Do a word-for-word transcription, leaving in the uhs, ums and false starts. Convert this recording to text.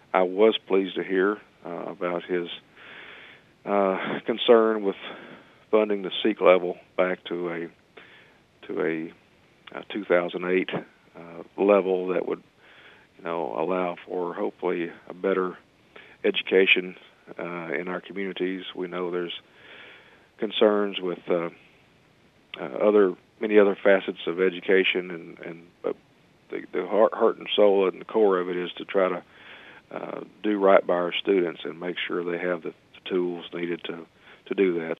I was pleased to hear uh, about his uh, concern with funding the SEEK level back to a to a, a two thousand eight uh, level that would, you know, allow for hopefully a better education uh, in our communities. We know there's concerns with uh, uh, other many other facets of education, and and uh, the, the heart, heart and soul and the core of it is to try to uh, do right by our students and make sure they have the, the tools needed to to do that.